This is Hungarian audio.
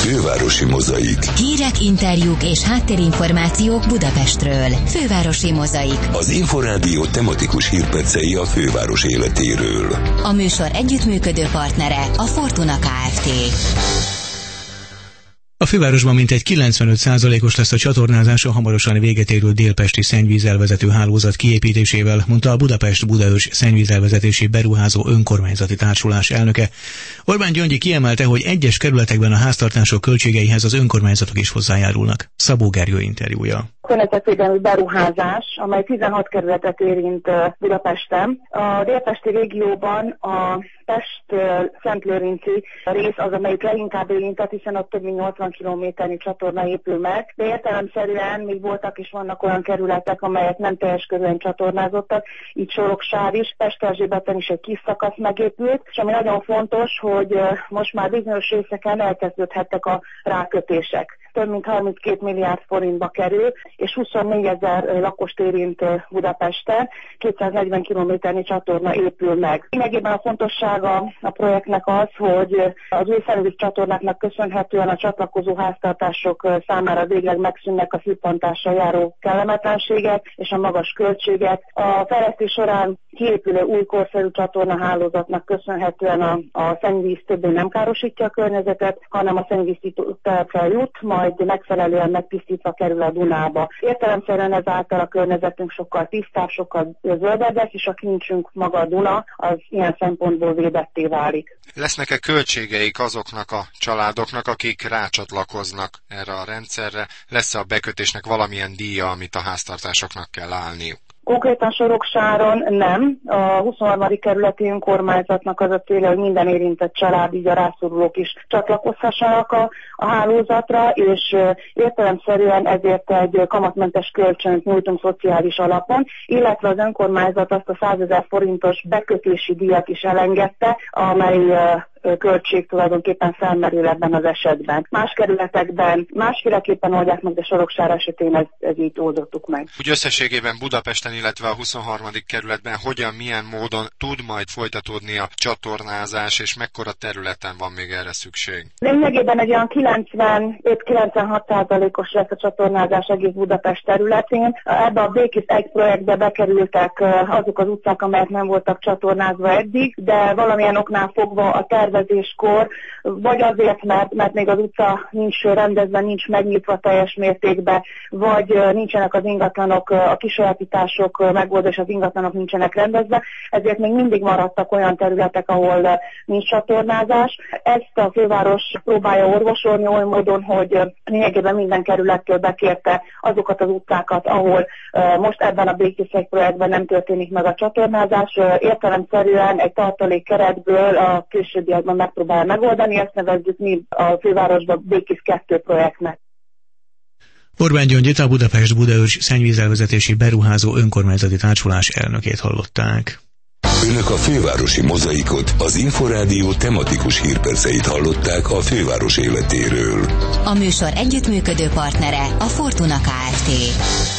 Fővárosi Mozaik. Hírek, interjúk és háttérinformációk Budapestről. Fővárosi Mozaik. Az Inforádió tematikus hírpercei a főváros életéről. A műsor együttműködő partnere a Fortuna Kft. A fővárosban mintegy 95%-os lesz a csatornázás a hamarosan véget érő délpesti szennyvízelvezető hálózat kiépítésével, mondta a Budapest-Budaörs szennyvízelvezetési beruházó önkormányzati társulás elnöke. Orbán Gyöngyi kiemelte, hogy egyes kerületekben a háztartások költségeihez az önkormányzatok is hozzájárulnak. Szabó Gergő interjúja. Környezetvédelmi beruházás, amely 16 kerületet érint Budapesten. A délpesti régióban a Pest-Szentlőrinci rész az, amelyik leginkább érintett, hiszen ott több mint 80 kilométernyi csatorna épül meg, de értelemszerűen még voltak és vannak olyan kerületek, amelyek nem teljes körülön csatornázottak, így Soroksár is, Pest-Erzsébeten is egy kis szakasz megépült, és ami nagyon fontos, hogy most már bizonyos részeken elkezdődhettek a rákötések. Több mint 32 milliárd forintba kerül, és 24 000 lakost érint Budapesten, 240 kilométernyi csatorna épül meg. Lényegében a fontossága a projektnek az, hogy az új szennyvíz csatornáknak köszönhetően a csatlakozó háztartások számára végleg megszűnnek a szippantással járó kellemetlenségek és a magas költségek. A fejlesztés során kiépülő új korszerű csatornahálózatnak köszönhetően a szennyvíz többé nem károsítja a környezetet, hanem a szennyvíztisztító jut, majd megfelelően megtisztítva kerül a Dunába. Értelemszerűen ezáltal a környezetünk sokkal tisztább, sokkal zöldebb lesz, és a kincsünk maga a Duna, az ilyen szempontból védetté válik. Lesznek-e költségeik azoknak a családoknak, akik rácsatlakoznak erre a rendszerre? Lesz-e a bekötésnek valamilyen díja, amit a háztartásoknak kell állniuk? Konkrétan Soroksáron nem. A 23. kerületi önkormányzatnak az a célja, hogy minden érintett család, így a rászorulók is csatlakozhassanak a hálózatra, és értelemszerűen ezért egy kamatmentes kölcsönt nyújtunk szociális alapon, illetve az önkormányzat azt a 100 000 forintos bekötési díjat is elengedte, amely költség tulajdonképpen felmerül ebben az esetben. Más kerületekben másféleképpen oldják meg, de Soroksár esetén ez így oldottuk meg. Úgy összességében Budapesten, illetve a 23. kerületben milyen módon tud majd folytatódni a csatornázás, és mekkora területen van még erre szükség? Lényegében egy olyan 95-96%-os lesz a csatornázás egész Budapest területén. Ebbe a Békés 1 projektbe bekerültek azok az utcák, amelyek nem voltak csatornázva eddig, de valamilyen oknál fogva a tervezéskor, vagy azért, mert még az utca nincs rendezve, nincs megnyitva teljes mértékben, vagy nincsenek az ingatlanok, a kisajátítások megoldva, és az ingatlanok nincsenek rendezve, ezért még mindig maradtak olyan területek, ahol nincs csatornázás. Ezt a főváros próbálja orvosolni oly módon, hogy lényegében minden kerülettől bekérte azokat az utcákat, ahol most ebben a Békés projektben nem történik meg a csatornázás. Értelemszerűen egy tartalék keretből a későbbiekben megpróbálja megoldani, ezt nevezzük mi a fővárosban Békés 2 projektnek. Orbán Gyöngyit, a Budapest-Budaörs szennyvízelvezetési beruházó önkormányzati társulás elnökét hallották. Önök a Fővárosi Mozaikot, az Inforádió tematikus hírperceit hallották a főváros életéről. A műsor együttműködő partnere a Fortuna Kft.